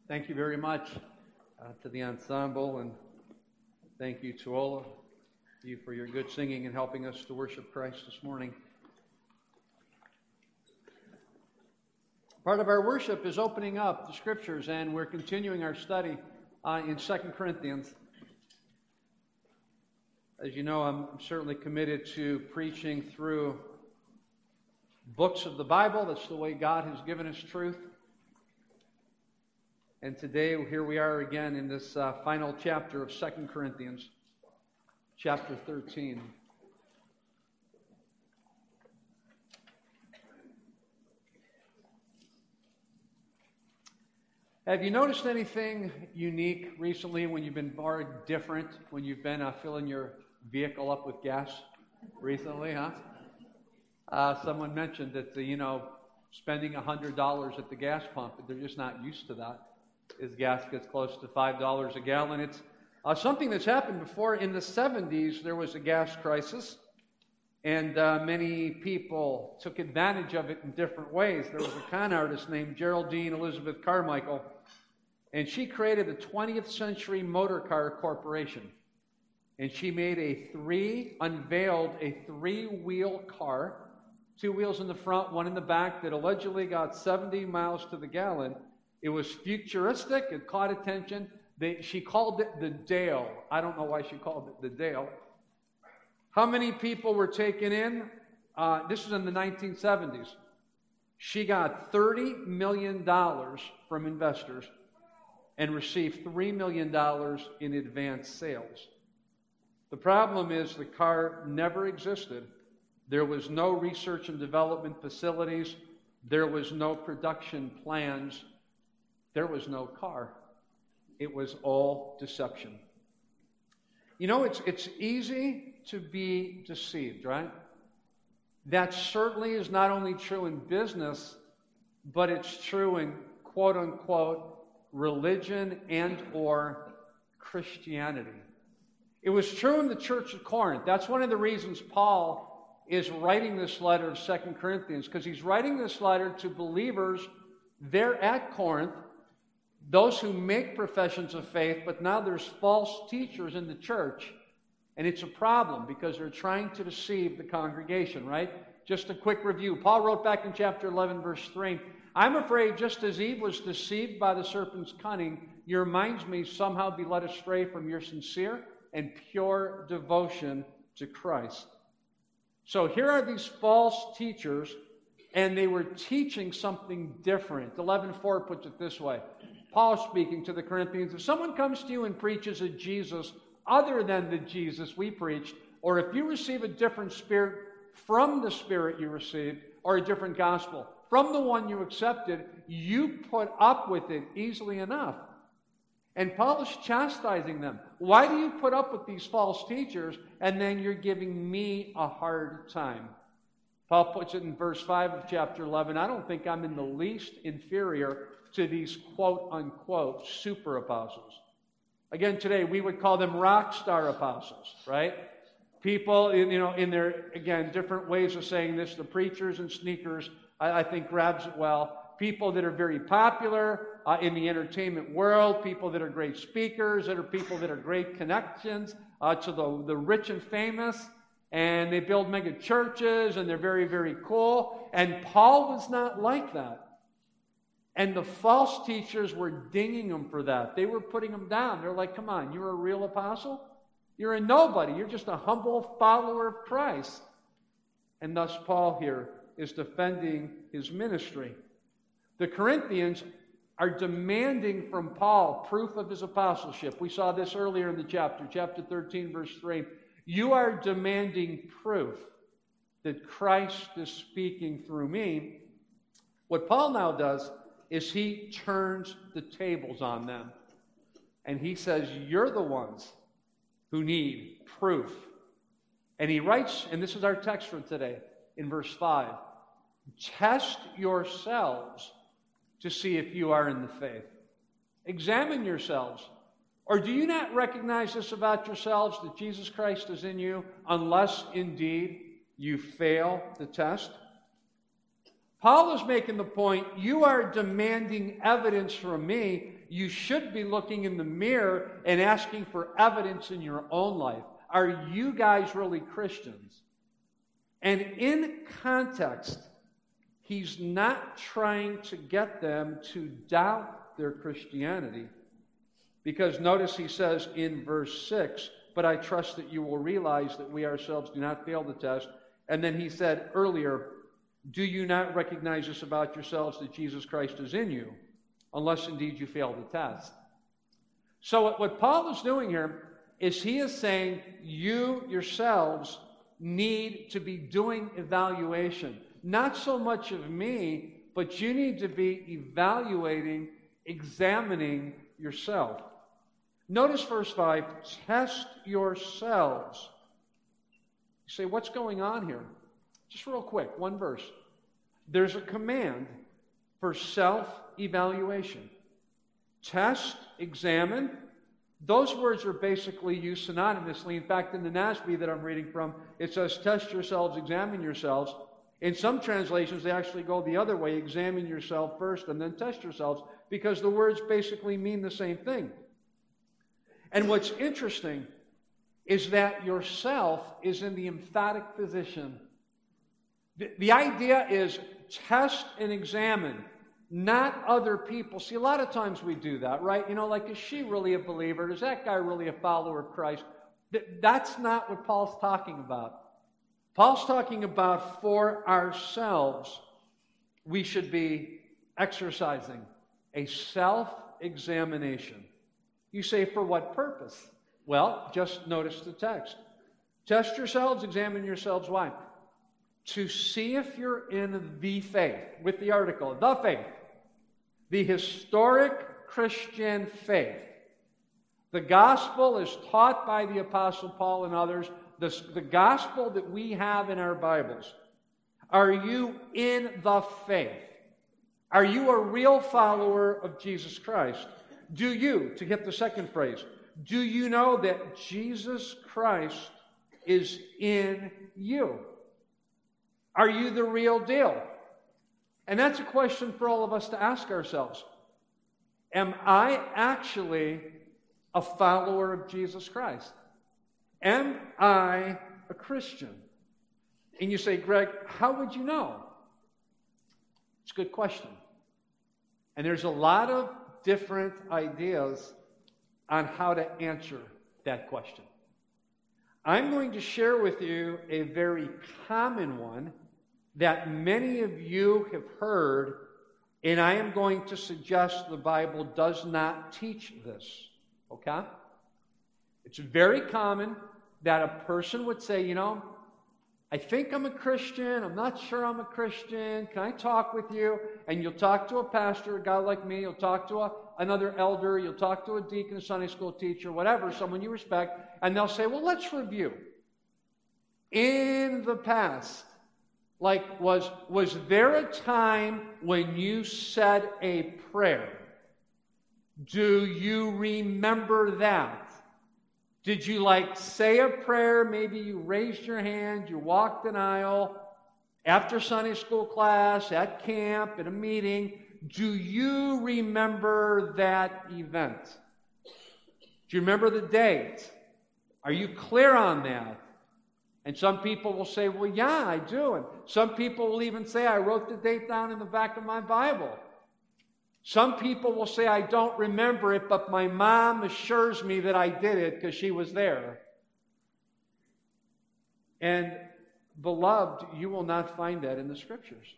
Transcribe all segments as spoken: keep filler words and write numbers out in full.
Thank you very much uh, to the ensemble, and thank you to all of you for your good singing and helping us to worship Christ this morning. Part of our worship is opening up the Scriptures, and we're continuing our study uh, in Second Corinthians. As you know, I'm certainly committed to preaching through books of the Bible. That's the way God has given us truth. And today, here we are again in this uh, final chapter of Second Corinthians, chapter thirteen. Have you noticed anything unique recently when you've been or different when you've been uh, filling your vehicle up with gas recently, huh? Uh, someone mentioned that, the, you know, spending one hundred dollars at the gas pump, they're just not used to that. As gas gets close to five dollars a gallon. It's uh, something that's happened before. In the seventies, there was a gas crisis, and uh, many people took advantage of it in different ways. There was a con artist named Geraldine Elizabeth Carmichael, and she created the twentieth Century Motor Car Corporation. And she made a three, unveiled a three-wheel car, two wheels in the front, one in the back, that allegedly got seventy miles to the gallon. It was futuristic. It caught attention. They, she called it the Dale. I don't know why she called it the Dale. How many people were taken in? Uh, this was in the nineteen seventies. She got thirty million dollars from investors and received three million dollars in advance sales. The problem is the car never existed. There was no research and development facilities. There was no production plans. There was no car. It was all deception. You know, it's it's easy to be deceived, right? That certainly is not only true in business, but it's true in quote-unquote religion and or Christianity. It was true in the church of Corinth. That's one of the reasons Paul is writing this letter of Second Corinthians, because he's writing this letter to believers there at Corinth, those who make professions of faith, but now there's false teachers in the church. And it's a problem because they're trying to deceive the congregation, right? Just a quick review. Paul wrote back in chapter eleven, verse three, I'm afraid just as Eve was deceived by the serpent's cunning, your minds may somehow be led astray from your sincere and pure devotion to Christ. So here are these false teachers, and they were teaching something different. eleven four puts it this way. Paul speaking to the Corinthians, if someone comes to you and preaches a Jesus other than the Jesus we preached, or if you receive a different spirit from the spirit you received, or a different gospel from the one you accepted, you put up with it easily enough. And Paul is chastising them. Why do you put up with these false teachers, and then you're giving me a hard time? Paul puts it in verse five of chapter eleven, I don't think I'm in the least inferior to these quote-unquote super apostles. Again, today we would call them rock star apostles, right? People, in, you know, in their, again, different ways of saying this, the preachers and sneakers, I, I think grabs it well. People that are very popular uh, in the entertainment world, people that are great speakers, that are people that are great connections uh, to the, the rich and famous, and they build mega churches, and they're very, very cool. And Paul was not like that. And the false teachers were dinging him for that. They were putting him down. They're like, come on, you're a real apostle? You're a nobody. You're just a humble follower of Christ. And thus Paul here is defending his ministry. The Corinthians are demanding from Paul proof of his apostleship. We saw this earlier in the chapter, chapter thirteen, verse three. You are demanding proof that Christ is speaking through me. What Paul now does is he turns the tables on them. And he says, you're the ones who need proof. And he writes, and this is our text for today, in verse five, test yourselves to see if you are in the faith. Examine yourselves. Or do you not recognize this about yourselves, that Jesus Christ is in you, unless indeed you fail the test? Paul is making the point, you are demanding evidence from me, you should be looking in the mirror and asking for evidence in your own life. Are you guys really Christians? And in context, he's not trying to get them to doubt their Christianity. Because notice he says in verse six, but I trust that you will realize that we ourselves do not fail the test. And then he said earlier, do you not recognize this about yourselves, that Jesus Christ is in you, unless indeed you fail the test? So what, what Paul is doing here is he is saying you yourselves need to be doing evaluation. Not so much of me, but you need to be evaluating, examining yourself. Notice verse five, test yourselves. You say, what's going on here? Just real quick, one verse. There's a command for self-evaluation. Test, examine. Those words are basically used synonymously. In fact, in the N A S B that I'm reading from, it says, test yourselves, examine yourselves. In some translations, they actually go the other way, examine yourself first and then test yourselves, because the words basically mean the same thing. And what's interesting is that yourself is in the emphatic position. The, the idea is test and examine, not other people. See, a lot of times we do that, right? You know, like, is she really a believer? Is that guy really a follower of Christ? Th- that's not what Paul's talking about. Paul's talking about for ourselves, we should be exercising a self-examination. You say, for what purpose? Well, just notice the text. Test yourselves, examine yourselves. Why? To see if you're in the faith, with the article, the faith, the historic Christian faith. The gospel is taught by the Apostle Paul and others, the, the gospel that we have in our Bibles. Are you in the faith? Are you a real follower of Jesus Christ? Do you, to get the second phrase, do you know that Jesus Christ is in you? Are you the real deal? And that's a question for all of us to ask ourselves. Am I actually a follower of Jesus Christ? Am I a Christian? And you say, Greg, how would you know? It's a good question. And there's a lot of different ideas on how to answer that question. I'm going to share with you a very common one that many of you have heard, and I am going to suggest the Bible does not teach this. Okay? It's very common that a person would say, you know, I think I'm a Christian. I'm not sure I'm a Christian. Can I talk with you? And you'll talk to a pastor, a guy like me. You'll talk to a, another elder. You'll talk to a deacon, a Sunday school teacher, whatever, someone you respect. And they'll say, well, let's review. In the past, like, was, was there a time when you said a prayer? Do you remember that? Did you, like, say a prayer? Maybe you raised your hand, you walked an aisle, after Sunday school class, at camp, at a meeting. Do you remember that event? Do you remember the date? Are you clear on that? And some people will say, well, yeah, I do. And some people will even say, I wrote the date down in the back of my Bible. Some people will say, I don't remember it, but my mom assures me that I did it because she was there. And, beloved, you will not find that in the Scriptures.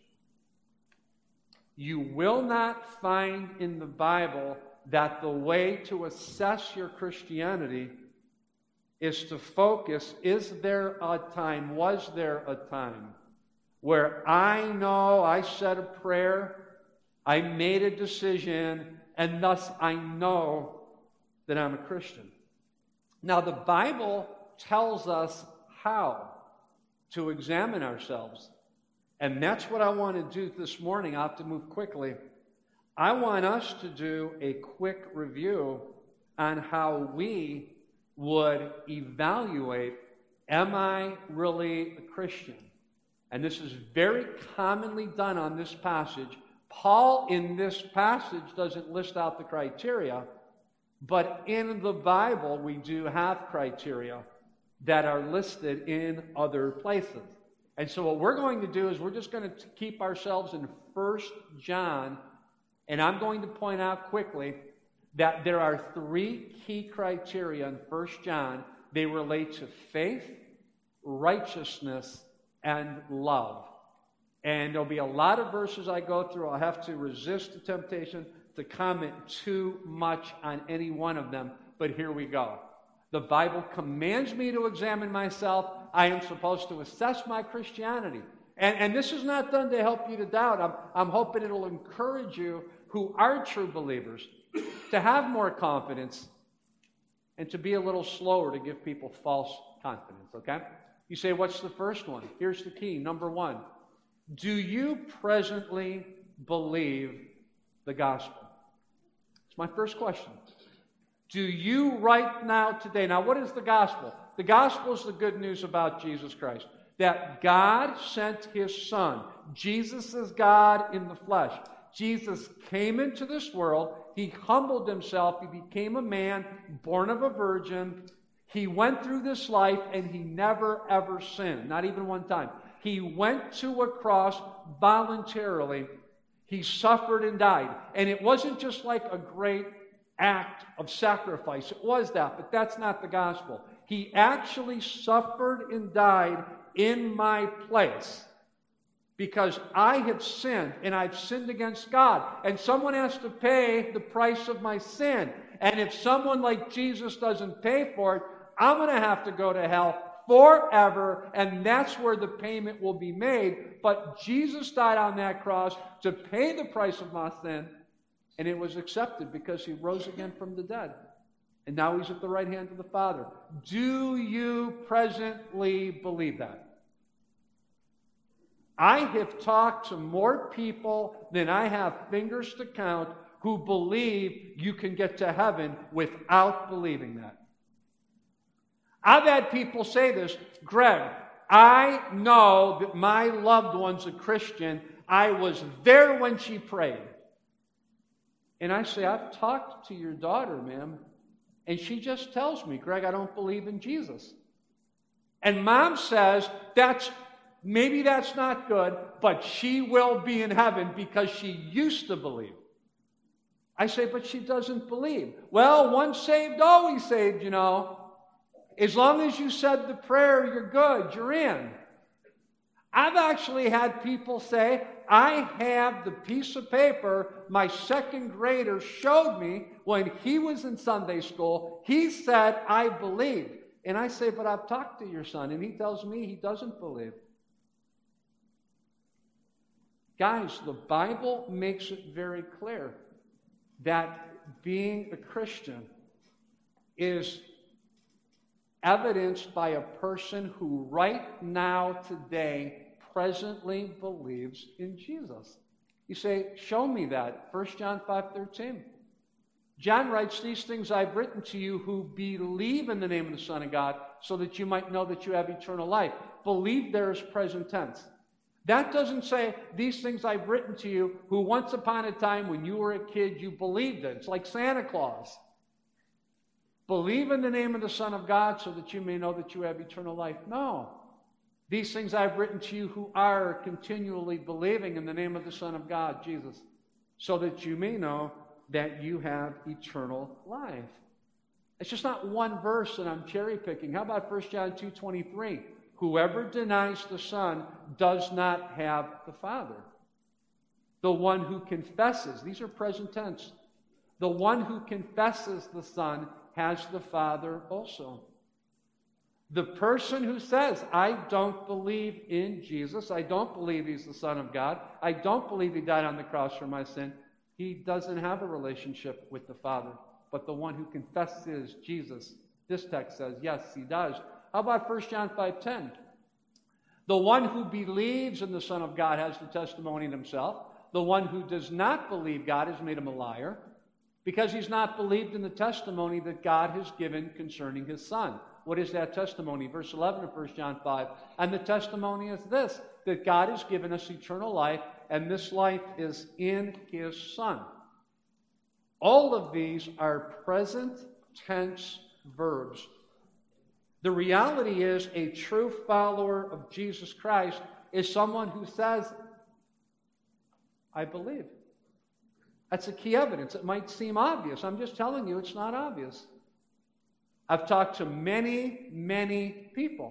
You will not find in the Bible that the way to assess your Christianity is to focus, is there a time, was there a time, where I know I said a prayer, I made a decision, and thus I know that I'm a Christian. Now, the Bible tells us how to examine ourselves. And that's what I want to do this morning. I have to move quickly. I want us to do a quick review on how we would evaluate, am I really a Christian? And this is very commonly done on this passage. Paul in this passage doesn't list out the criteria, but in the Bible we do have criteria that are listed in other places. And so what we're going to do is we're just going to keep ourselves in First John, and I'm going to point out quickly that there are three key criteria in First John. They relate to faith, righteousness, and love. And there'll be a lot of verses I go through. I'll have to resist the temptation to comment too much on any one of them, but here we go. The Bible commands me to examine myself. I am supposed to assess my Christianity. And, and this is not done to help you to doubt. I'm, I'm hoping it'll encourage you who are true believers to have more confidence and to be a little slower to give people false confidence, okay? You say, what's the first one? Here's the key. Number one, do you presently believe the gospel? It's my first question. Do you right now, today? Now, what is the gospel? The gospel is the good news about Jesus Christ. That God sent His Son. Jesus is God in the flesh. Jesus came into this world. He humbled Himself. He became a man, born of a virgin. He went through this life, and He never, ever sinned. Not even one time. He went to a cross voluntarily. He suffered and died. And it wasn't just like a great act of sacrifice. It was that, but that's not the gospel. He actually suffered and died in my place because I have sinned, and I've sinned against God. And someone has to pay the price of my sin. And if someone like Jesus doesn't pay for it, I'm going to have to go to hell forever, and that's where the payment will be made. But Jesus died on that cross to pay the price of my sin, and it was accepted because He rose again from the dead. And now He's at the right hand of the Father. Do you presently believe that? I have talked to more people than I have fingers to count who believe you can get to heaven without believing that. I've had people say this, Greg, I know that my loved one's a Christian. I was there when she prayed. And I say, I've talked to your daughter, ma'am, and she just tells me, Greg, I don't believe in Jesus. And mom says, that's maybe that's not good, but she will be in heaven because she used to believe. I say, but she doesn't believe. Well, once saved, always saved, you know. As long as you said the prayer, you're good, you're in. I've actually had people say, I have the piece of paper my second grader showed me when he was in Sunday school. He said, I believe. And I say, but I've talked to your son, and he tells me he doesn't believe. Guys, the Bible makes it very clear that being a Christian is evidenced by a person who right now, today, presently believes in Jesus. You say, show me that. First John five thirteen. John writes, these things I've written to you who believe in the name of the Son of God, so that you might know that you have eternal life. Believe there is present tense. That doesn't say, these things I've written to you who once upon a time when you were a kid you believed in. It's like Santa Claus. Believe in the name of the Son of God so that you may know that you have eternal life. No. These things I've written to you who are continually believing in the name of the Son of God, Jesus, so that you may know that you have eternal life. It's just not one verse that I'm cherry picking. How about First John two twenty-three? Whoever denies the Son does not have the Father. The one who confesses, these are present tense, the one who confesses the Son has the Father also. The person who says, I don't believe in Jesus, I don't believe He's the Son of God, I don't believe He died on the cross for my sin, he doesn't have a relationship with the Father. But the one who confesses Jesus, this text says, yes, he does. How about First John five ten? The one who believes in the Son of God has the testimony in himself. The one who does not believe God has made him a liar, because he's not believed in the testimony that God has given concerning His Son. What is that testimony? Verse eleven of First John five. And the testimony is this, that God has given us eternal life, and this life is in His Son. All of these are present tense verbs. The reality is a true follower of Jesus Christ is someone who says, I believe. That's a key evidence. It might seem obvious. I'm just telling you it's not obvious. I've talked to many, many people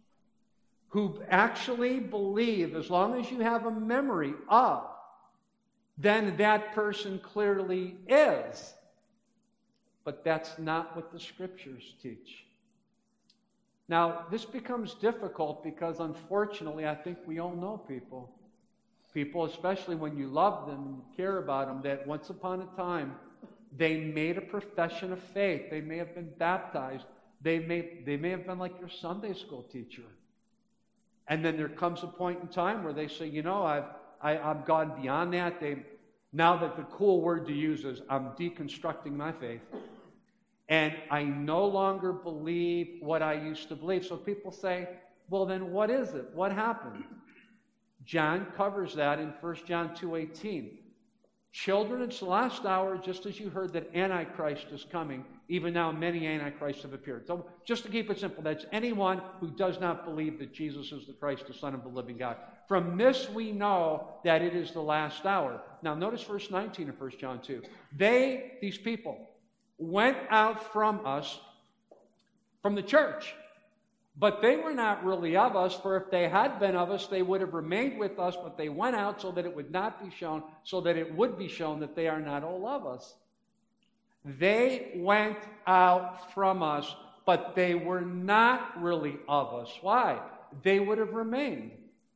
who actually believe, as long as you have a memory of, then that person clearly is. But that's not what the Scriptures teach. Now, this becomes difficult because, unfortunately, I think we all know people. People, especially when you love them and you care about them, that once upon a time, they made a profession of faith. They may have been baptized. They may, they may have been like your Sunday school teacher. And then there comes a point in time where they say, you know, I've, I, I've gone beyond that. They, now that the cool word to use is, I'm deconstructing my faith. And I no longer believe what I used to believe. So people say, well, then what is it? What happened? John covers that in First John two eighteen. Children, it's the last hour, just as you heard that Antichrist is coming, even now many Antichrists have appeared. So just to keep it simple, that's anyone who does not believe that Jesus is the Christ, the Son of the living God. From this we know that it is the last hour. Now notice verse nineteen of First John two. They, these people, went out from us, from the church. But they were not really of us, for if they had been of us, they would have remained with us, but they went out so that it would not be shown, so that it would be shown that they are not all of us. They went out from us, but they were not really of us. Why? They would have remained.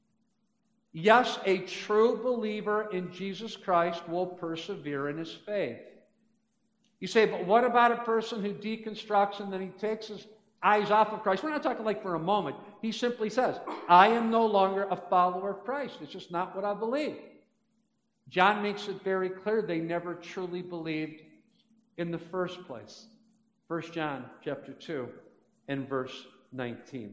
Yes, a true believer in Jesus Christ will persevere in his faith. You say, but what about a person who deconstructs and then he takes his eyes off of Christ? We're not talking like for a moment. He simply says, I am no longer a follower of Christ. It's just not what I believe. John makes it very clear they never truly believed in the first place. First John chapter two and verse nineteen.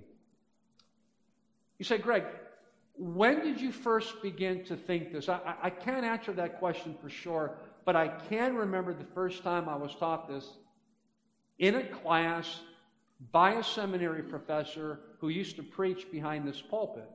You say, Greg, when did you first begin to think this? I, I can't answer that question for sure, but I can remember the first time I was taught this in a class by a seminary professor who used to preach behind this pulpit.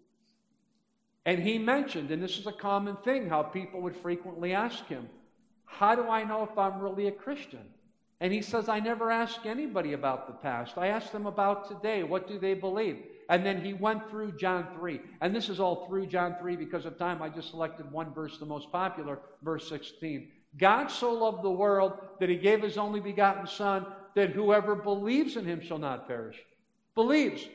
And he mentioned, and this is a common thing, how people would frequently ask him, how do I know if I'm really a Christian? And he says, I never ask anybody about the past. I ask them about today. What do they believe? And then he went through John three. And this is all through John three because of time. I just selected one verse, the most popular, verse sixteen. God so loved the world that he gave his only begotten Son, that whoever believes in him shall not perish. Believes.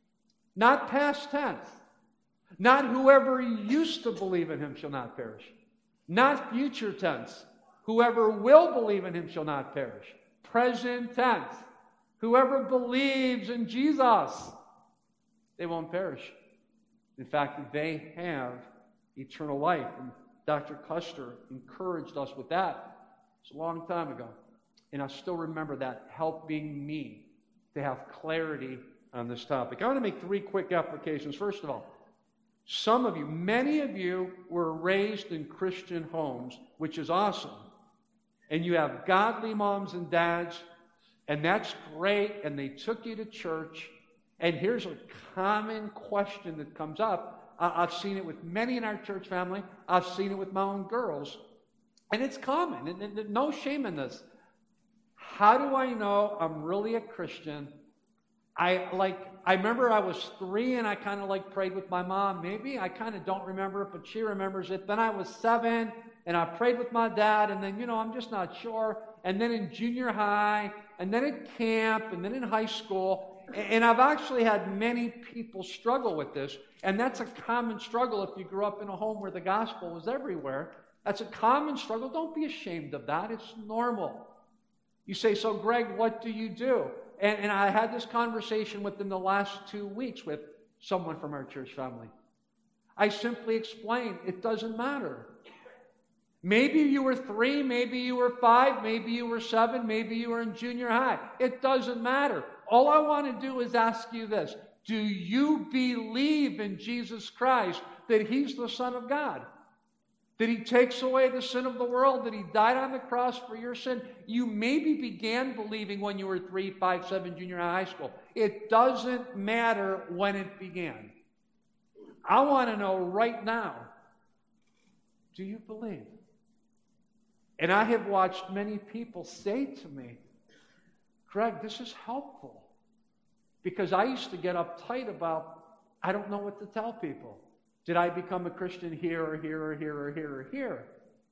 Not past tense. Not whoever used to believe in him shall not perish. Not future tense. Whoever will believe in him shall not perish. Present tense. Whoever believes in Jesus, they won't perish. In fact, they have eternal life. And Doctor Custer encouraged us with that. It's a long time ago. And I still remember that helping me to have clarity on this topic. I want to make three quick applications. First of all, some of you, many of you were raised in Christian homes, which is awesome. And you have godly moms and dads, and that's great, and they took you to church. And here's a common question that comes up. I've seen it with many in our church family. I've seen it with my own girls. And it's common, and, and no shame in this. How do I know I'm really a Christian? I like. I remember I was three and I kind of like prayed with my mom. Maybe I kind of don't remember it, but she remembers it. Then I was seven and I prayed with my dad, and then, you know, I'm just not sure. And then in junior high, and then at camp, and then in high school. And I've actually had many people struggle with this, and that's a common struggle if you grew up in a home where the gospel was everywhere. That's a common struggle. Don't be ashamed of that. It's normal. You say, so Greg, what do you do? And, and I had this conversation within the last two weeks with someone from our church family. I simply explained, it doesn't matter. Maybe you were three, maybe you were five, maybe you were seven, maybe you were in junior high. It doesn't matter. All I want to do is ask you this. Do you believe in Jesus Christ, that he's the Son of God? that he takes away the sin of the world, that he died on the cross for your sin. You maybe began believing when you were three, five, seven, junior high school. It doesn't matter when it began. I want to know right now, do you believe? And I have watched many people say to me, Greg, this is helpful. Because I used to get uptight about, I don't know what to tell people. Did I become a Christian here or here or here or here or here?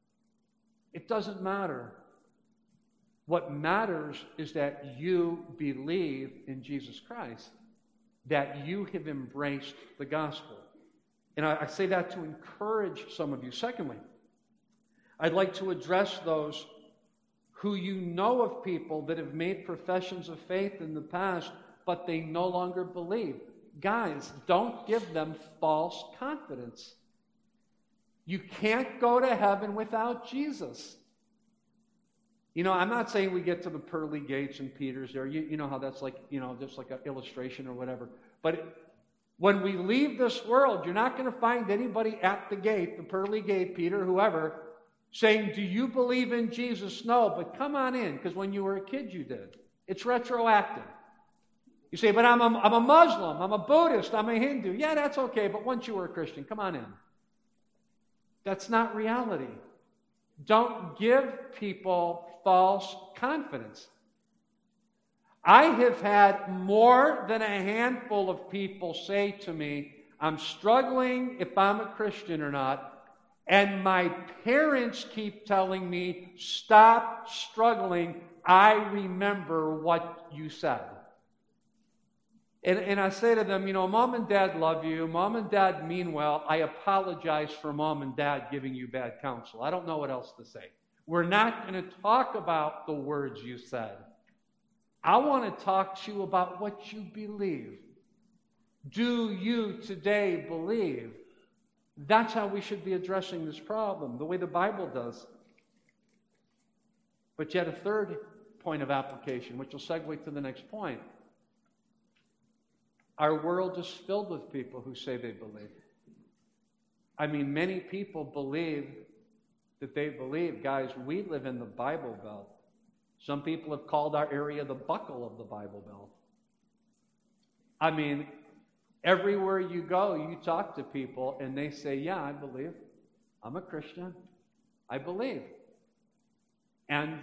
It doesn't matter. What matters is that you believe in Jesus Christ, that you have embraced the gospel. And I, I say that to encourage some of you. Secondly, I'd like to address those who you know of people that have made professions of faith in the past, but they no longer believe. Guys, don't give them false confidence. You can't go to heaven without Jesus. You know, I'm not saying we get to the pearly gates and Peter's there. You, you know how that's like, you know, just like an illustration or whatever. But when we leave this world, you're not going to find anybody at the gate, the pearly gate, Peter, whoever, saying, do you believe in Jesus? No, but come on in, because when you were a kid, you did. It's retroactive. You say, but I'm a, I'm a Muslim, I'm a Buddhist, I'm a Hindu. Yeah, that's okay, but once you were a Christian, come on in. That's not reality. Don't give people false confidence. I have had more than a handful of people say to me, I'm struggling if I'm a Christian or not, and my parents keep telling me, stop struggling, I remember what you said. And, and I say to them, you know, Mom and Dad love you. Mom and Dad mean well. I apologize for Mom and Dad giving you bad counsel. I don't know what else to say. We're not going to talk about the words you said. I want to talk to you about what you believe. Do you today believe? That's how we should be addressing this problem, the way the Bible does. But yet a third point of application, which will segue to the next point. Our world is filled with people who say they believe. I mean, many people believe that they believe. Guys, we live in the Bible Belt. Some people have called our area the buckle of the Bible Belt. I mean, everywhere you go, you talk to people, and they say, yeah, I believe. I'm a Christian. I believe. And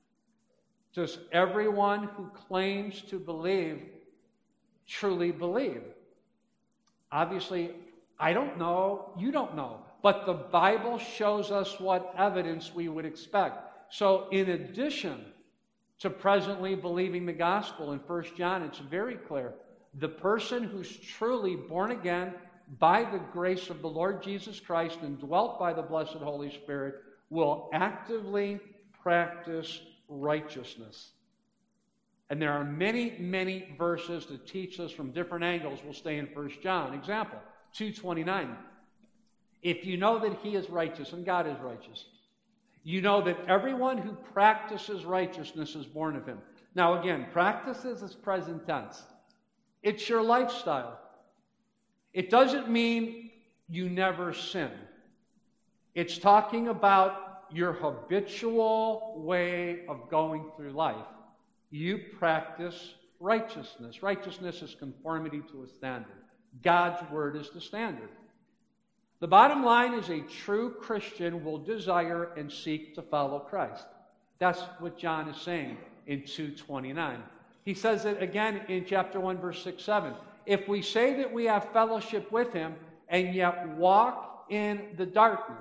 does everyone who claims to believe truly believe? Obviously, I don't know, you don't know, but the Bible shows us what evidence we would expect. So in addition to presently believing the gospel in First John, it's very clear, the person who's truly born again by the grace of the Lord Jesus Christ and dwelt by the blessed Holy Spirit will actively practice righteousness. And there are many, many verses that teach us from different angles. We'll stay in First John. Example, two twenty-nine. If you know that he is righteous, and God is righteous, you know that everyone who practices righteousness is born of him. Now again, practices is present tense. It's your lifestyle. It doesn't mean you never sin. It's talking about your habitual way of going through life. You practice righteousness. Righteousness is conformity to a standard. God's word is the standard. The bottom line is a true Christian will desire and seek to follow Christ. That's what John is saying in two twenty-nine. He says it again in chapter one, verse six, seven. If we say that we have fellowship with him and yet walk in the darkness.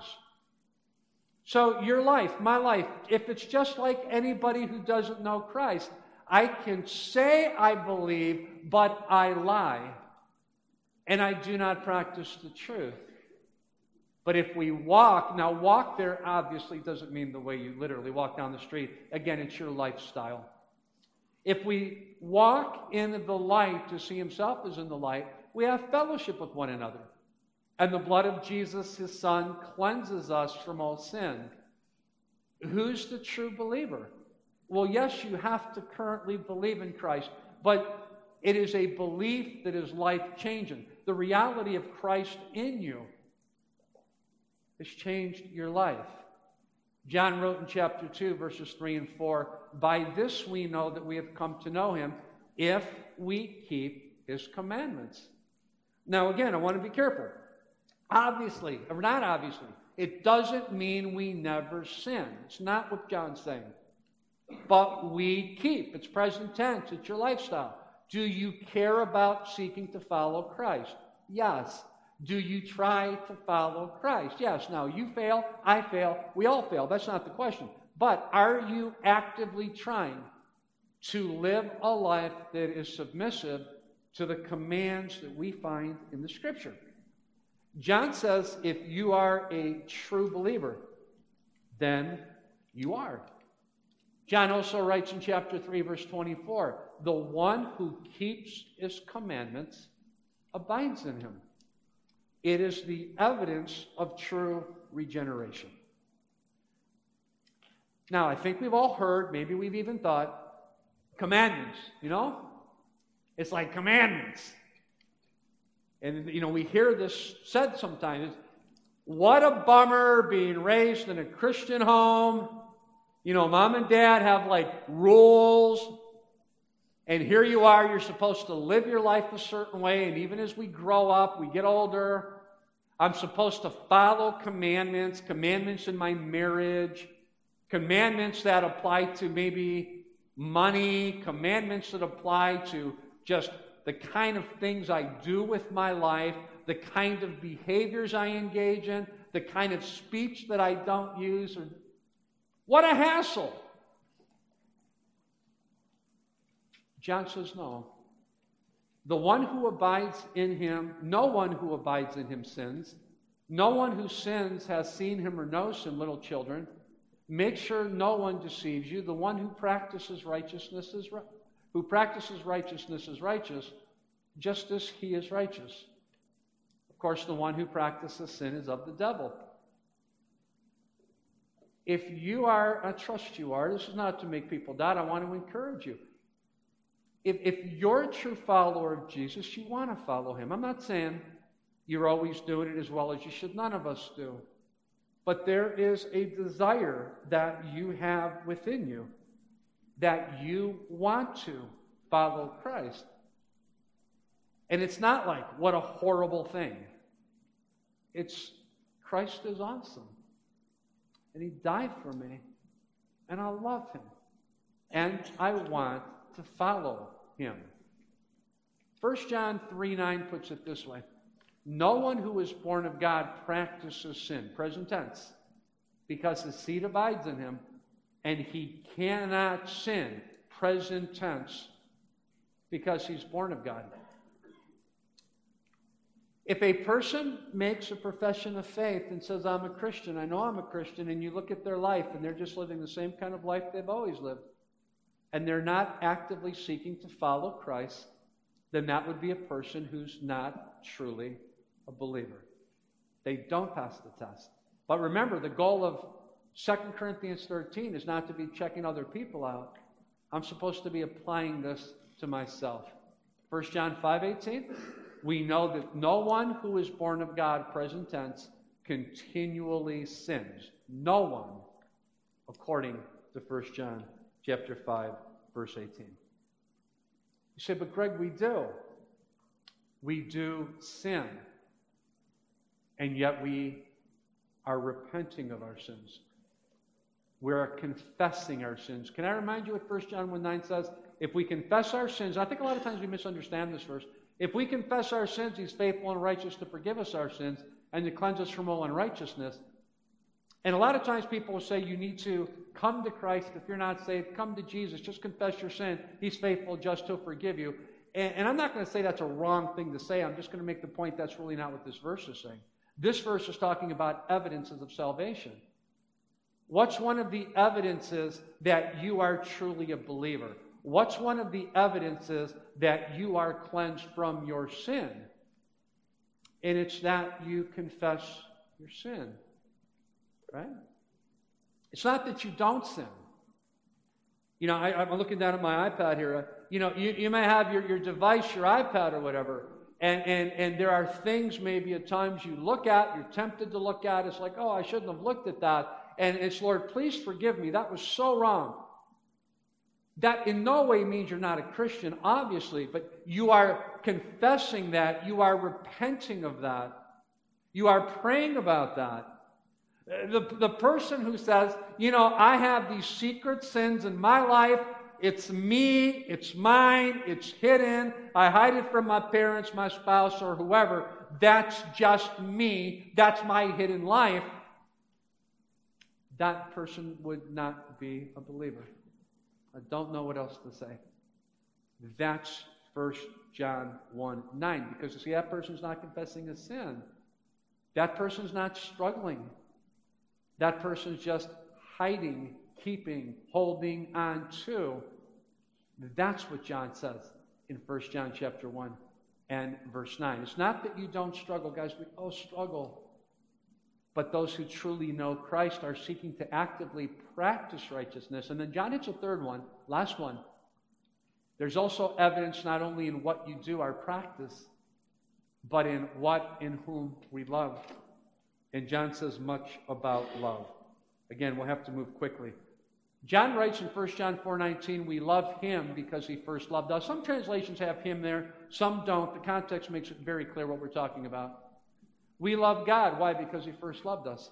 So your life, my life, if it's just like anybody who doesn't know Christ, I can say I believe, but I lie, and I do not practice the truth. But if we walk, now walk there obviously doesn't mean the way you literally walk down the street. Again, it's your lifestyle. If we walk in the light to see himself as in the light, we have fellowship with one another. And the blood of Jesus, his son, cleanses us from all sin. Who's the true believer? Well, yes, you have to currently believe in Christ, but it is a belief that is life-changing. The reality of Christ in you has changed your life. John wrote in chapter two, verses three and four, "By this we know that we have come to know him, if we keep his commandments." Now again, I want to be careful. Obviously, or not obviously, it doesn't mean we never sin. It's not what John's saying. But we keep. It's present tense. It's your lifestyle. Do you care about seeking to follow Christ? Yes. Do you try to follow Christ? Yes. Now, you fail, I fail, we all fail. That's not the question. But are you actively trying to live a life that is submissive to the commands that we find in the Scripture? John says if you are a true believer, then you are. John also writes in chapter three, verse twenty-four, "The one who keeps his commandments abides in him." It is the evidence of true regeneration. Now, I think we've all heard, maybe we've even thought, commandments, you know? It's like commandments. And, you know, we hear this said sometimes. What a bummer being raised in a Christian home. You know, mom and dad have like rules. And here you are, you're supposed to live your life a certain way. And even as we grow up, we get older, I'm supposed to follow commandments, commandments in my marriage, commandments that apply to maybe money, commandments that apply to just the kind of things I do with my life, the kind of behaviors I engage in, the kind of speech that I don't use. What a hassle. John says no. The one who abides in him, no one who abides in him sins. No one who sins has seen him or knows him, little children. Make sure no one deceives you. The one who practices righteousness is right. Who practices righteousness is righteous, just as he is righteous. Of course, the one who practices sin is of the devil. If you are, I trust you are, this is not to make people doubt, I want to encourage you. If, if you're a true follower of Jesus, you want to follow him. I'm not saying you're always doing it as well as you should. None of us do. But there is a desire that you have within you that you want to follow Christ. And it's not like, what a horrible thing. It's, Christ is awesome. And he died for me. And I love him. And I want to follow him. First John three nine puts it this way. No one who is born of God practices sin, present tense, because his seed abides in him, and he cannot sin, present tense, because he's born of God. If a person makes a profession of faith and says, I'm a Christian, I know I'm a Christian, and you look at their life and they're just living the same kind of life they've always lived, and they're not actively seeking to follow Christ, then that would be a person who's not truly a believer. They don't pass the test. But remember, the goal of Second Corinthians thirteen is not to be checking other people out. I'm supposed to be applying this to myself. First John five eighteen, we know that no one who is born of God, present tense, continually sins. No one, according to First John chapter five, verse eighteen. You say, but Greg, we do. We do sin. And yet we are repenting of our sins. We are confessing our sins. Can I remind you what First John one nine says? If we confess our sins, I think a lot of times we misunderstand this verse. If we confess our sins, he's faithful and righteous to forgive us our sins and to cleanse us from all unrighteousness. And a lot of times people will say you need to come to Christ. If you're not saved, come to Jesus. Just confess your sin. He's faithful just to forgive you. And, and I'm not going to say that's a wrong thing to say. I'm just going to make the point that's really not what this verse is saying. This verse is talking about evidences of salvation. What's one of the evidences that you are truly a believer? What's one of the evidences that you are cleansed from your sin? And it's that you confess your sin. Right? It's not that you don't sin. You know, I, I'm looking down at my iPad here. Uh, you know, you, you may have your, your device, your iPad or whatever, And, and, and there are things maybe at times you look at, you're tempted to look at, it's like, oh, I shouldn't have looked at that. And it's, Lord, please forgive me. That was so wrong. That in no way means you're not a Christian, obviously, but you are confessing that. You are repenting of that. You are praying about that. The, the person who says, you know, I have these secret sins in my life. It's me. It's mine. It's hidden. I hide it from my parents, my spouse, or whoever. That's just me. That's my hidden life. That person would not be a believer. I don't know what else to say. That's First John one nine. Because you see, that person's not confessing a sin. That person's not struggling. That person's just hiding, keeping, holding on to. That's what John says in First John chapter one and verse nine. It's not that you don't struggle, guys. We all struggle. But those who truly know Christ are seeking to actively practice righteousness. And then John hits a third one, last one. There's also evidence not only in what you do, our practice, but in what, in whom we love. And John says much about love. Again, we'll have to move quickly. John writes in First John four nineteen, we love him because he first loved us. Some translations have him there, some don't. The context makes it very clear what we're talking about. We love God. Why? Because he first loved us.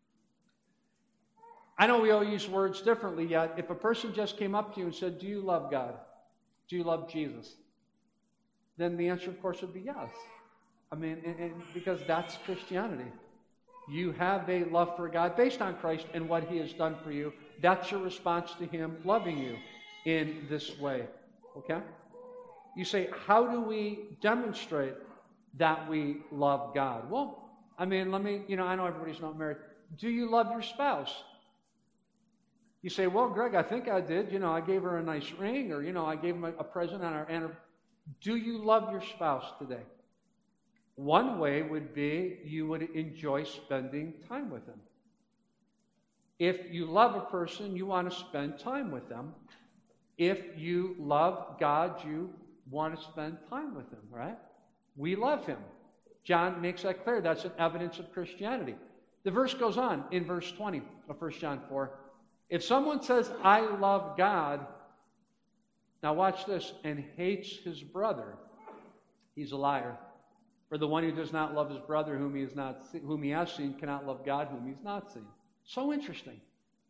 I know we all use words differently, yet if a person just came up to you and said, do you love God? Do you love Jesus? Then the answer, of course, would be yes. I mean, and, and because that's Christianity. You have a love for God based on Christ and what he has done for you. That's your response to him loving you in this way. Okay? You say, how do we demonstrate that we love God? Well, I mean, let me, you know, I know everybody's not married. Do you love your spouse? You say, well, Greg, I think I did. You know, I gave her a nice ring, or, you know, I gave him a, a present on our anniversary. Do you love your spouse today? One way would be you would enjoy spending time with them. If you love a person, you want to spend time with them. If you love God, you want to spend time with him, right? We love him. John makes that clear. That's an evidence of Christianity. The verse goes on in verse twenty of First John four. If someone says, I love God, now watch this, and hates his brother, he's a liar. For the one who does not love his brother whom he, is not, whom he has seen cannot love God whom he's not seen. So interesting.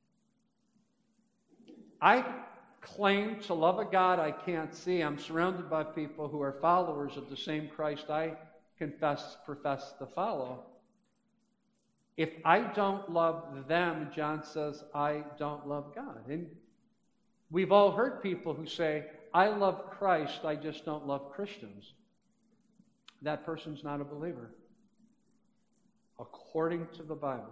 I claim to love a God I can't see. I'm surrounded by people who are followers of the same Christ I confess, profess to follow. If I don't love them, John says, I don't love God. And we've all heard people who say, I love Christ, I just don't love Christians. That person's not a believer, according to the Bible.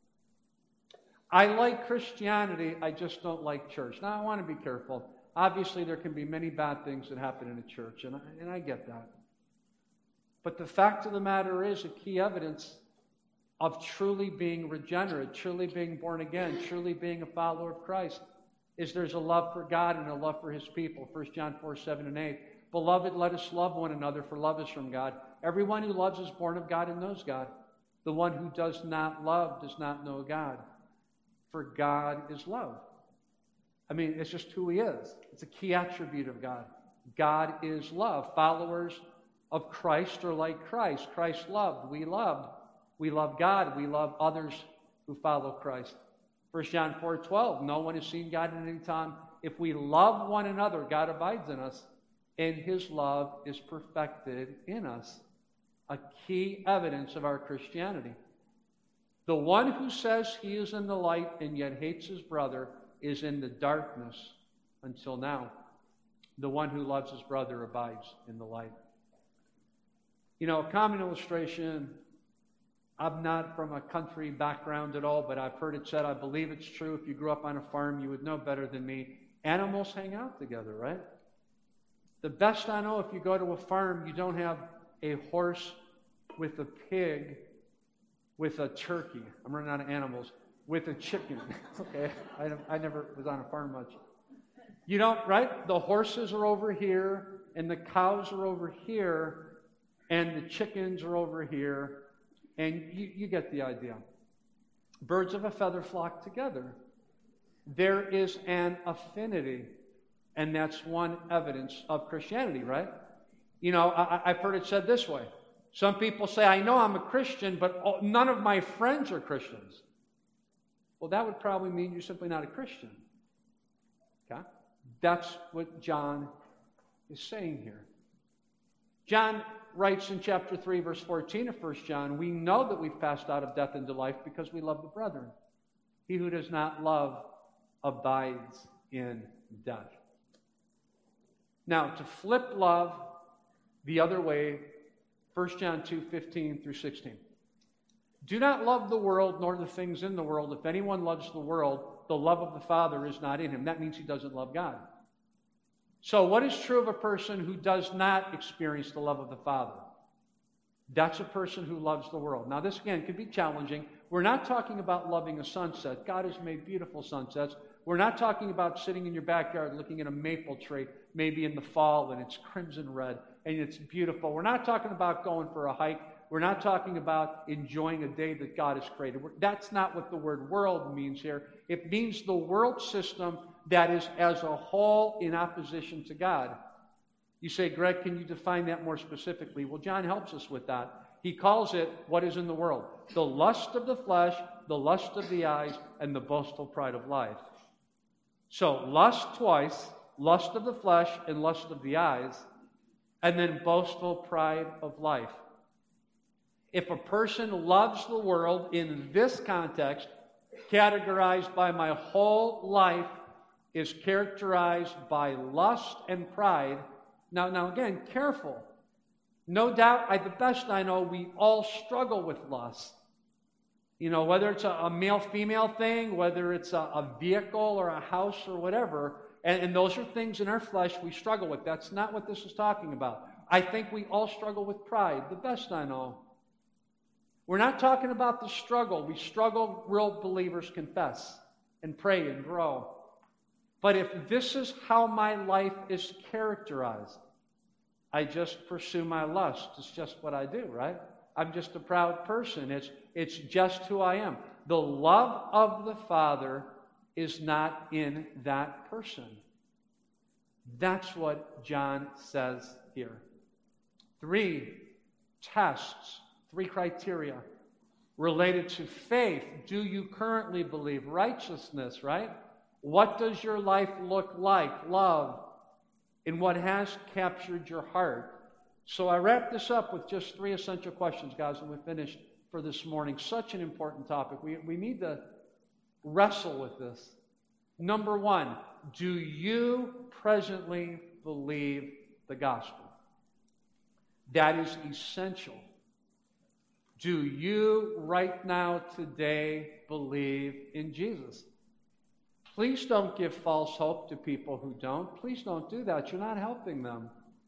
I like Christianity, I just don't like church. Now, I want to be careful. Obviously, there can be many bad things that happen in a church, and I, and I get that. But the fact of the matter is, a key evidence of truly being regenerate, truly being born again, truly being a follower of Christ, is there's a love for God and a love for his people. First John four, seven, and eight. Beloved, let us love one another, for love is from God. Everyone who loves is born of God and knows God. The one who does not love does not know God, for God is love. I mean, it's just who he is. It's a key attribute of God. God is love. Followers of Christ are like Christ. Christ loved. We loved. We love God. We love others who follow Christ. First John four, twelve. No one has seen God at any time. If we love one another, God abides in us, and his love is perfected in us. A key evidence of our Christianity. The one who says he is in the light and yet hates his brother is in the darkness until now. The one who loves his brother abides in the light. You know, a common illustration, I'm not from a country background at all, but I've heard it said, I believe it's true. If you grew up on a farm, you would know better than me. Animals hang out together, right? The best I know, if you go to a farm, you don't have a horse with a pig, with a turkey. I'm running out of animals. With a chicken. Okay, I, I never was on a farm much. You don't, right? The horses are over here, and the cows are over here, and the chickens are over here, and you, you get the idea. Birds of a feather flock together. There is an affinity, and that's one evidence of Christianity, right? You know, I, I've heard it said this way. Some people say, I know I'm a Christian, but none of my friends are Christians. Well, that would probably mean you're simply not a Christian. Okay? That's what John is saying here. John writes in chapter three, verse fourteen of First John, we know that we've passed out of death into life because we love the brethren. He who does not love abides in death. Now, to flip love the other way, First John two, fifteen through sixteen. Do not love the world nor the things in the world. If anyone loves the world, the love of the Father is not in him. That means he doesn't love God. So what is true of a person who does not experience the love of the Father? That's a person who loves the world. Now this again could be challenging. We're not talking about loving a sunset. God has made beautiful sunsets. We're not talking about sitting in your backyard looking at a maple tree, maybe in the fall, and it's crimson red, and it's beautiful. We're not talking about going for a hike. We're not talking about enjoying a day that God has created. That's not what the word world means here. It means the world system that is as a whole in opposition to God. You say, Greg, can you define that more specifically? Well, John helps us with that. He calls it what is in the world. The lust of the flesh, the lust of the eyes, and the boastful pride of life. So lust twice, lust of the flesh and lust of the eyes, and then boastful pride of life. If a person loves the world in this context, categorized by my whole life, is characterized by lust and pride. Now, now again, careful. No doubt, I, the best I know, we all struggle with lust. You know, whether it's a, a male-female thing, whether it's a, a vehicle or a house or whatever, and, and those are things in our flesh we struggle with. That's not what this is talking about. I think we all struggle with pride, the best I know. We're not talking about the struggle. We struggle, real believers confess and pray and grow. But if this is how my life is characterized, I just pursue my lust. It's just what I do, right? I'm just a proud person. It's, it's just who I am. The love of the Father is not in that person. That's what John says here. Three tests, three criteria related to faith. Do you currently believe? Righteousness, right? What does your life look like? Love. And what has captured your heart? So I wrap this up with just three essential questions, guys, and we're finished for this morning. Such an important topic. We, we need to wrestle with this. Number one, do you presently believe the gospel? That is essential. Do you right now, today, believe in Jesus? Please don't give false hope to people who don't. Please don't do that. You're not helping them.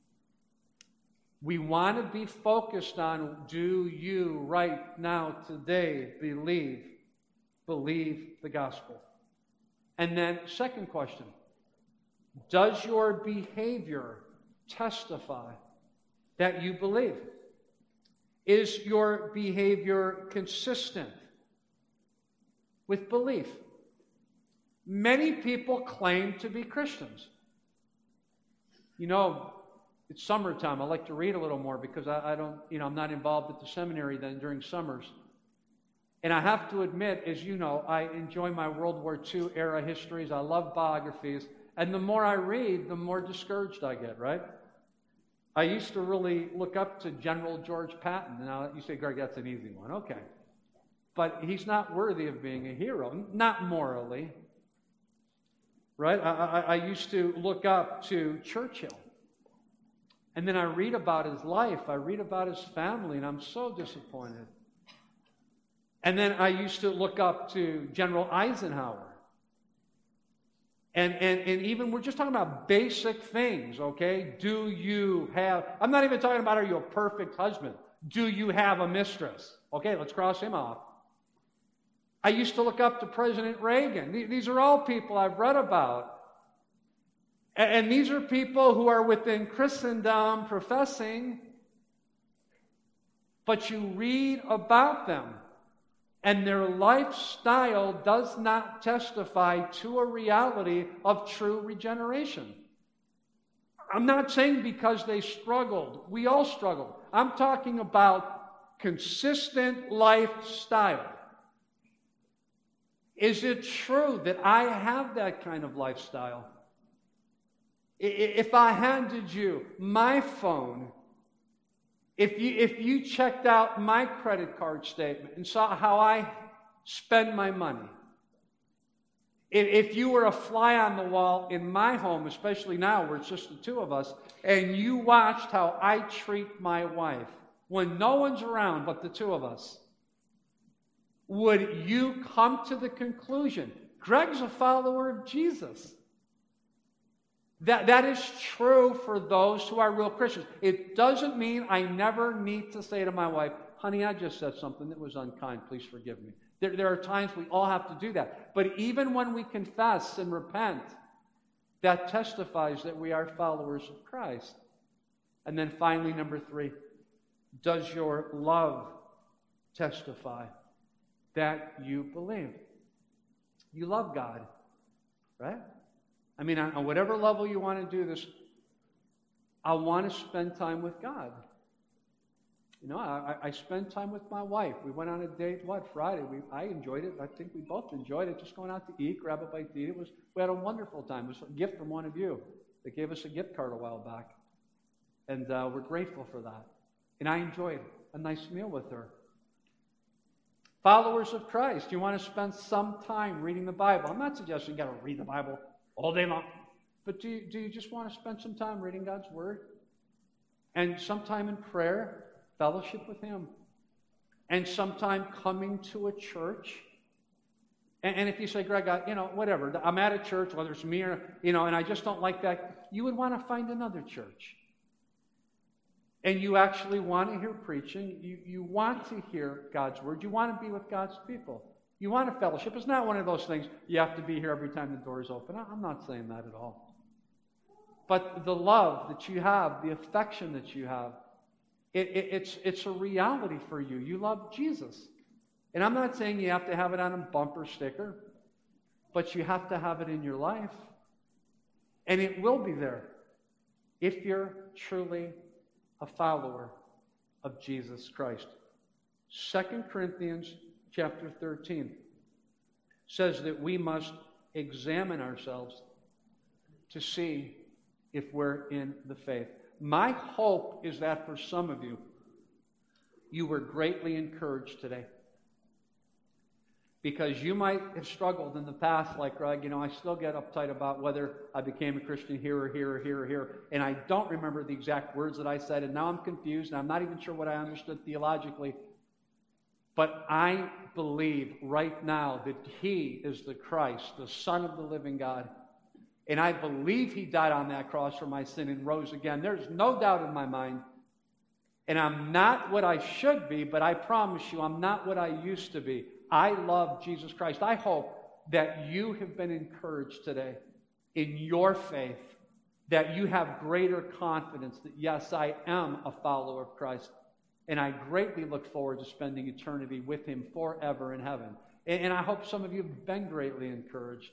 We want to be focused on, do you right now, today, believe, believe the gospel? And then, second question, does your behavior testify that you believe? Is your behavior consistent with belief? Many people claim to be Christians. You know, it's summertime. I like to read a little more because I, I don't, you know, I'm not involved at the seminary then during summers. And I have to admit, as you know, I enjoy my World War Two era histories. I love biographies. And the more I read, the more discouraged I get, right? I used to really look up to General George Patton. Now, you say, Greg, that's an easy one. Okay. But he's not worthy of being a hero, not morally. Right? I, I, I used to look up to Churchill. And then I read about his life. I read about his family, and I'm so disappointed. And then I used to look up to General Eisenhower. And, and, and even, we're just talking about basic things, okay? Do you have, I'm not even talking about, are you a perfect husband? Do you have a mistress? Okay, let's cross him off. I used to look up to President Reagan. These are all people I've read about. And these are people who are within Christendom professing. but you read about them, and their lifestyle does not testify to a reality of true regeneration. I'm not saying because they struggled. We all struggled. I'm talking about consistent lifestyle. Is it true that I have that kind of lifestyle? If I handed you my phone, if you, if you checked out my credit card statement and saw how I spend my money, if you were a fly on the wall in my home, especially now where it's just the two of us, and you watched how I treat my wife when no one's around but the two of us, would you come to the conclusion, Greg's a follower of Jesus? That, that is true for those who are real Christians. It doesn't mean I never need to say to my wife, honey, I just said something that was unkind. Please forgive me. There, there are times we all have to do that. But even when we confess and repent, that testifies that we are followers of Christ. And then finally, number three, does your love testify that you believe? You love God, right? I mean, on whatever level you want to do this, I want to spend time with God. You know, I, I spend time with my wife. We went on a date, what, Friday. We, I enjoyed it. I think we both enjoyed it. Just going out to eat, grab a bite to eat. It was, we had a wonderful time. It was a gift from one of you. They gave us a gift card a while back. And uh, we're grateful for that. And I enjoyed a nice meal with her. Followers of Christ, you want to spend some time reading the Bible. I'm not suggesting you got to read the Bible all day long. But do you, do you just want to spend some time reading God's Word? And some time in prayer, fellowship with Him. And some time coming to a church. And, and if you say, Greg, I, you know, whatever, I'm at a church, whether it's me or, you know, and I just don't like that, you would want to find another church. And you actually want to hear preaching. You, you want to hear God's Word. You want to be with God's people. You want a fellowship. It's not one of those things, you have to be here every time the door is open. I'm not saying that at all. But the love that you have, the affection that you have, it, it, it's, it's a reality for you. You love Jesus. And I'm not saying you have to have it on a bumper sticker, but you have to have it in your life. And it will be there if you're truly a follower of Jesus Christ. Second Corinthians chapter thirteen says that we must examine ourselves to see if we're in the faith. My hope is that for some of you, you were greatly encouraged today. Because you might have struggled in the past, like Greg, you know, I still get uptight about whether I became a Christian here or here or here or here, and I don't remember the exact words that I said, and now I'm confused, and I'm not even sure what I understood theologically. But I believe right now that He is the Christ, the Son of the living God, and I believe He died on that cross for my sin and rose again. There's no doubt in my mind, and I'm not what I should be, but I promise you I'm not what I used to be. I love Jesus Christ. I hope that you have been encouraged today in your faith, that you have greater confidence that, yes, I am a follower of Christ, and I greatly look forward to spending eternity with Him forever in heaven. And, and I hope some of you have been greatly encouraged.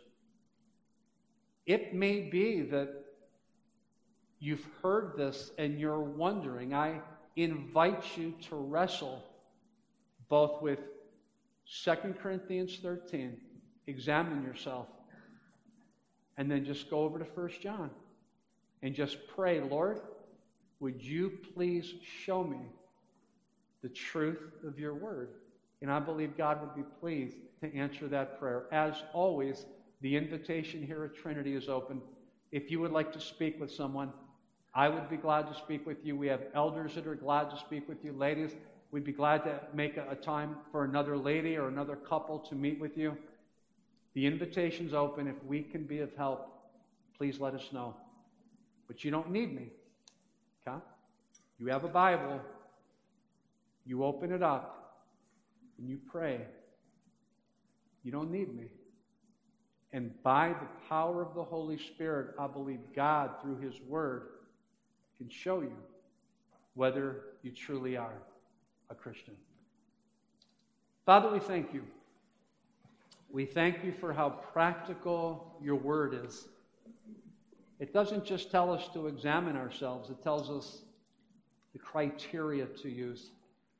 It may be that you've heard this and you're wondering. I invite you to wrestle both with Second Corinthians thirteen, examine yourself, and then just go over to First John and just pray, Lord, would you please show me the truth of your word? And I believe God would be pleased to answer that prayer. As always, the invitation here at Trinity is open. If you would like to speak with someone, I would be glad to speak with you. We have elders that are glad to speak with you. Ladies, we'd be glad to make a, a time for another lady or another couple to meet with you. The invitation's open. If we can be of help, please let us know. But you don't need me. Okay? You have a Bible. You open it up and you pray. You don't need me. And by the power of the Holy Spirit, I believe God, through His Word, can show you whether you truly are a Christian. Father, we thank you. We thank you for how practical your word is. It doesn't just tell us to examine ourselves, it tells us the criteria to use.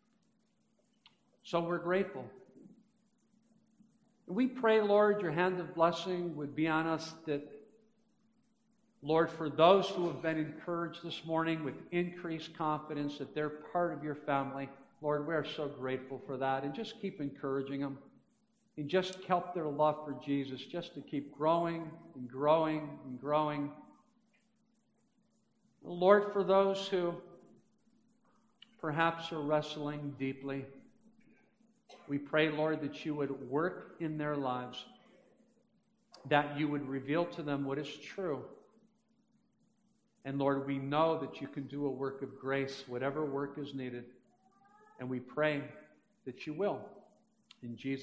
So we're grateful. We pray, Lord, your hand of blessing would be on us, that, Lord, for those who have been encouraged this morning with increased confidence that they're part of your family, Lord, we are so grateful for that. And just keep encouraging them. And just help their love for Jesus just to keep growing and growing and growing. Lord, for those who perhaps are wrestling deeply, we pray, Lord, that you would work in their lives, that you would reveal to them what is true. And Lord, we know that you can do a work of grace, whatever work is needed. And we pray that you will. In Jesus'